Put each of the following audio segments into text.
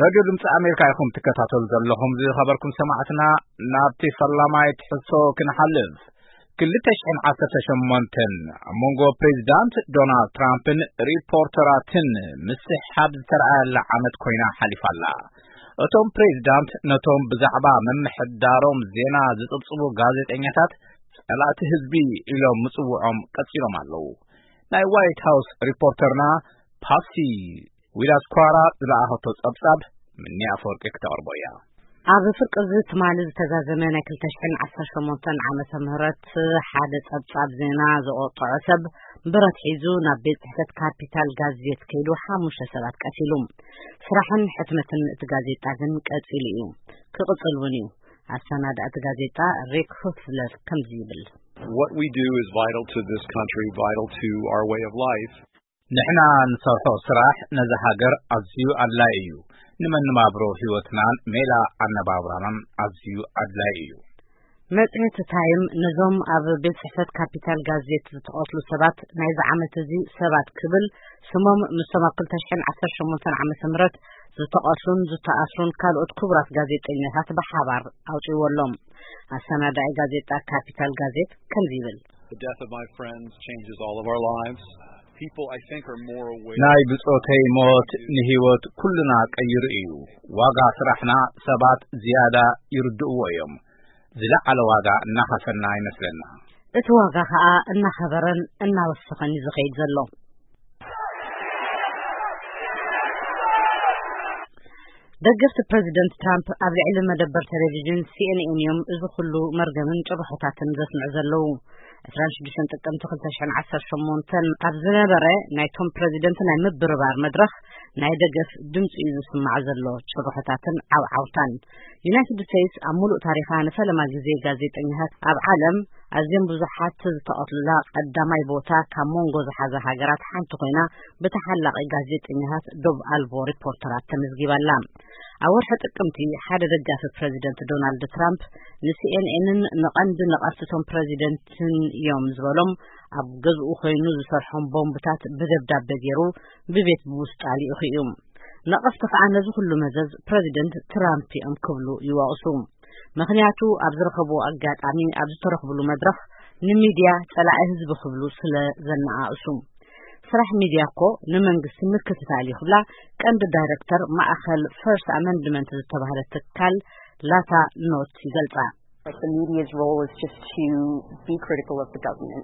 راديو دمص أمريكا يخم تكتاتل زلهم زي خبركم سمعتنا نابتي فرلامايت حسو كنحلف كل تشحن عسى شمونتن مونغو بريزيدانت دونالد ترامبن ريبورتراتن مسح حاب ترعى لعامت كوينا حليف الله اتوم بريزيدانت نتوم بزعبا ممحداروم زينا زطبصبو غازيطنياتات علات حزبي إلو مصوعهم قصيرهم አለው ናይ ዋይት ሃውስ ሪፖርተርና ፓሲ ዊላስ ኳራ ዝለኣኸቶ ጸብጻብ ምን ያፈርቅ ከተቀርቦያ ኣብ ፍርቅ ዝትማል ዝተዛዘመ ናይ 2018 ዓመተ ምህረት ሓደ ጸብጻብ ዜና ዝቆጥዖ ሰብ ብረት ሒዙ ናብ ቤት ጽሕፈት ካፒታል ጋዜጣ ከይዱ 5 ሰባት ቀቲሉ ስራሕን ሕትመትን እቲ ጋዜጣ ግን ቀጺሉ እዩ ክቅጽልውን እዩ አሰናዳት ጋዜጣ ሪክ ሆፍለር ከምዚብል What we do is vital to this country, vital to our way of life. ንሕና ንሰርሖ ስራሕ ነዚ ሃገር ኣዝዩ ኣድላይ እዩ ንመንባብሮ ህይወትናን ሜላ ኣነባብራናን ኣዝዩ ኣድላይ እዩ መጽሔት ታይም ነዞም ኣብ ቤት ጽሕፈት ካፒታል ጋዜጣ ዝተቆትሉ ሰባት ናይ ዓመት እዚ ሰባት ክብል ስሞም ምስቶም 2018 ዓመተ ምህረት ዝተቆትሉን ዝተኣስሩን ካልኦት ክቡራት ጋዜጠኛታት በሓባር ኣውጪዎሎም አሰናዳይ ጋዜጣ ካፒታል ጋዜጣ ከምዚብል The death of my friends changes all of our lives. People I think are more aware. ናይ ብጾተይ ሞት ንህይወት ኩልና ቀይር እዩ ዋጋ ስራሕና ሰባት ዝያዳ ይርድእዎ እዮም ዝለዓለ ዋጋ እናኸፈና ይመስለና እቲ ዋጋ ከዓ እናኸበረን እናወሰኸን ዝኸይድ ዘሎ ደገፍቲ ፕሬዚደንት ትራምፕ ኣብ ልዕሊ መደበር ቴሌቪዥን CNN ዮም እዚ ኩሉ መርገምን ጭርሖታትን ዘስምዕ ዘለው 26 ጥቅምት 2018 ኣብ ዝነበረ ናይ ቶም ፕሬዚደንት ናይ ምብርባር መድረኽ ናይ ደገፍ ድምጽ እዩ ዝስማዕ ዘሎ ጭርሖታትን ዓውዓውታን ዩናይትድ ስቴትስ ኣብ ሙሉእ ታሪኻ ንፈለማ ግዜ ጋዜጠኛታት ኣብ ዓለም ኣዝዮም ብዙሓት ዝተቆትሉላ ቀዳማይ ቦታ ካብ ሞንጎ ዝሓዘ ሃገራት ሓንቲ ኮይና ብተሓላቂ ጋዜጠኛታት ዶብ ኣልቦ ሪፖርተራት ተመዝጊባላ ኣብ ወርሒ ጥቅምቲ ሓደ ደጋፊ ፕሬዚደንት ዶናልድ ትራምፕ ንሲኤንኤንን ንቐንዲ ነቐርትቶም ፕሬዚደንትን እዮም ዝበሎም ኣብ ገዝኡ ኮይኑ ዝሰርሖም ቦምብታት ብደብዳቤ ገይሩ ብቤት ውስጣሊ እዩ ነቐፍቲ ከዓ ነዚ ኩሉ መዘዝ ፕሬዚደንት ትራምፕ እዮም ክብሉ ይወቅሱ ምክንያቱ ኣብ ዝረኸቡ ኣጋጣሚ ኣብ ዝተረኽብሉ መድረኽ ንሚድያ ጸላኢ ህዝቢ ክብሉ ስለ ዘነኣእሱ ስራሕ ሚድያ ኮ ንመንግስቲ ምክትታል ይኽብላ ቀንዲ ዳይሬክተር ማእኸል ፈርስት አሜንድመንት ዝተባህለ ትካል ላታ ኖት ይገልጻ The media's role is just to be critical of the government.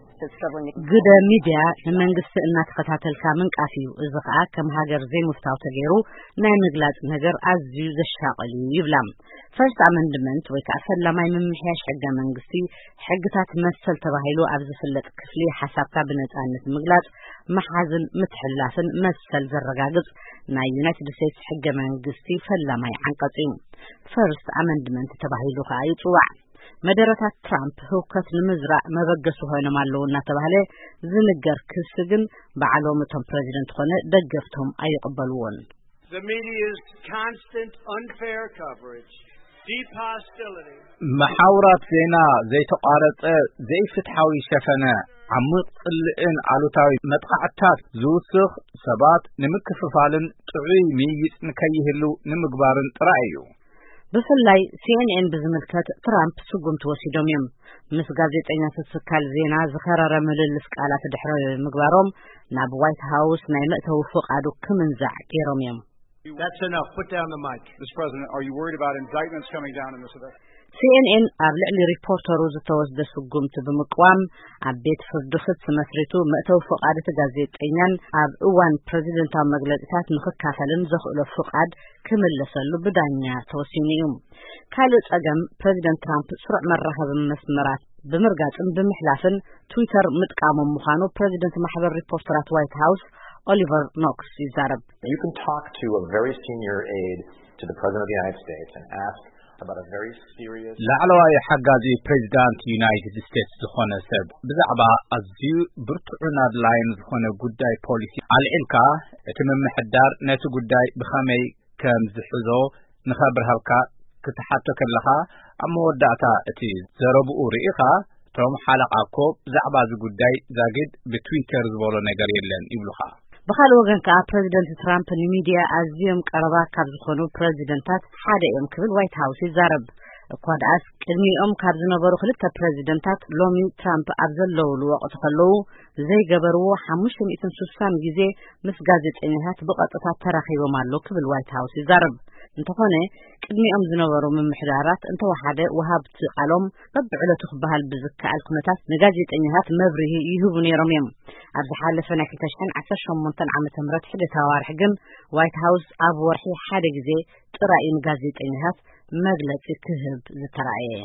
ግደ ሚድያ ንመንግስቲ እናተኸታተልካ ምንቃፊዩ እዚ ከዓ ከም ሃገር ዘይሙፍታው ተገይሩ ናይ ምግላጽ ነገር ኣዝዩ ዘሻቀል ይብላም ፈርስት አሜንድመንት ወይ ከዓ ሰላማይ ምምሕያሽ ሕገ መንግስቲ ሕግታት መሰል ተባሂሉ ኣብ ዝፍለጥ ክፍሊ ሓሳብካ ብነጻነት ምግላጽ መሓዝን ምትሕላፍን መሰል ዘረጋግጽ ናይ ዩናይትድ ስቴትስ ሕገ መንግስቲ ሰላማይ አንቀጽ እዩ ፈርስት አሜንድመንት ተባሂሉ ከዓ ይጽዋዕ መደረታት ትራምፕ ህውከት ንምዝራእ መበገሱ ሆይኖም ኣለውና ተባህለ ዝንገር ክስ ግን በዓሎም ቶም ፕሬዚደንት ኾነ ደገፍቶም አይቀበሉውን The media's constant unfair coverage deep hostility محاورات زينا زي تقارط زي فتحاوي شفنة عمق قلقن علوتاوي مدقعتات زوسخ سبات نمكففالن طعي ميت نكيهلو نمقبارن رأيو بفلاي CNN بزملكت ترامب سقمت وسيدوم يوم مس ጋዜጠኛታት ስካል ዜና ዝኸረረ ምልልስ ቃላት ድሕረ ምግባሮም ናብ ዋይት ሃውስ ናይ መእተው ፍቃዱ ክምንዛዕ ገይሮም እዮም That's enough. Put down the mic. Mr. President, are you worried about indictments coming down in this event? CNN ኣብ ልዕሊ ሪፖርተሩ ዝተወስደ ስጉምቲ ብምቅዋም ኣብ ቤት ፍርዲ ክስ መስሪቱ መእተው ፍቃድ ጋዜጠኛን ኣብ እዋን ፕሬዚደንታዊ መግለጽታት ንኽካፈልን ዘኽእሎ ፍቃድ ክምለሰሉ ብዳኛ ተወሲኑ እዩ ካልእ ጸገም ፕሬዚደንት ትራምፕ ስሩዕ መራኸቢ መስመራት ብምርጋጽን ብምሕላፍን ትዊተር ምጥቃሞም ምዃኑ ፕሬዚደንት ማሕበር ሪፖርተራት ዋይት ሃውስ Oliver Knox ይዛረብ You can talk to a very senior aide to the President of the United States and ask about a very serious لعلوا يحجزي بريزيدنت يونايتد ستيتس زخونه سب بزعبا ازيو برتعنا لاين زخونه ጉዳይ ፖሊሲ አልዕልካ እትም محدار ነቲ ጉዳይ بخمي كم زحزو نخبرሃልካ ክትሓተከ ለኻ ኣመወዳእታ እቲ ዘረብኡ ርኢኻ ቶም ሓለቃኮ ብዛዕባ እዚ ጉዳይ ዛግድ በትዊተር ዝበሎ ነገር የለን ይብሉኻ بخال وجن كا بريزيدنت ترامب نميديا أزيم قربا كاب زخونو بريزيدنتات حدا يوم كبل وايت هاوس يزارب እኳ ዳስ ቅድሚኦም ካብ ዝነበሩ ክልተ ፕሬዚደንታት ሎሚ ትራምፕ ኣብዘለውሉ ወቅት ከለው ዘይገበርዎ 560 ግዜ ምስ ጋዜጠኛታት ብቐጥታ ተራኺቦም ኣለው ክብል ዋይት ሃውስ ይዛረብ እንተኾነ ቅድሚኦም ዝነበሩ ምምሕዳራት እንተወሓደ ወሃብቲ ቃሎም በብዕለቱ ክበሃል ብዝከኣል ኩነታት ንጋዜጠኛታት መብርሂ ይህቡ ነይሮም እዮም ኣብ ዝሓለፈ ናይ 2018 ዓመተ ምህረት ሕደታዊ ወርሒ ግን ዋይት ሃውስ ኣብ ወርሒ ሓደ ግዜ ጥራይ ንጋዜጠኛታት መግለጺ ክህብ ዝተራእየ